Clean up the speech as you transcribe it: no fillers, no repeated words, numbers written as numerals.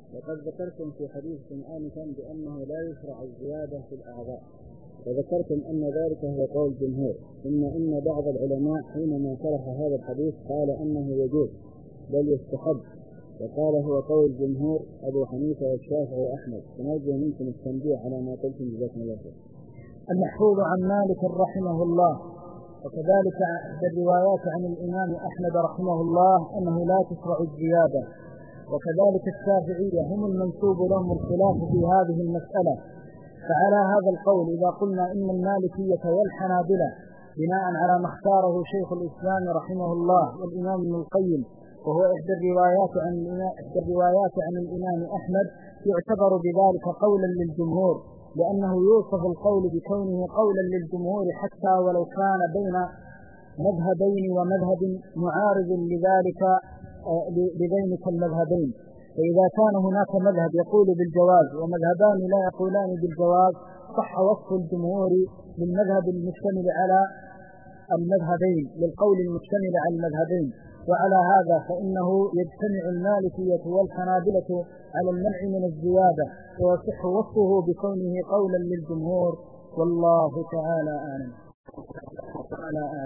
وقد ذكرتم في حديثكم آنفا بأنه لا يشرع الزيادة في الأعضاء، وذكرتم أن ذلك هو قول الجمهور، ثم إن بعض العلماء حينما شرح هذا الحديث قال أنه يجوز بل يستحب، وقال هو قول الجمهور أبو حنيفة والشافعي وأحمد. فنرجو منكم التنبيه على ما قلتم جزاكم الله خير. المحفوظ عن مالك رحمه الله وكذلك بالروايات عن الإمام أحمد رحمه الله أنه لا تشرع الزيادة، وكذلك الشافعية هم المنسوب لهم الخلاف في هذه المسألة. فعلى هذا القول إذا قلنا إن المالكية والحنابلة بناء على ما اختاره شيخ الإسلام رحمه الله والإمام ابن القيم وهو إحدى الروايات عن الإمام أحمد، يعتبر بذلك قولا للجمهور، لأنه يوصف القول بكونه قولا للجمهور حتى ولو كان بين مذهبين ومذهب معارض لذلك لذلك المذهبين. فإذا كان هناك مذهب يقول بالجواز ومذهبان لا يقولان بالجواز، صح وصف الجمهور للمذهب المشتمل على المذهبين للقول المشتمل على المذهبين. وعلى هذا فإنه يجتمع المالكية والحنابلة على المنع من الزيادة، ويصح وصفه بكونه قولا للجمهور، والله تعالى أعلم.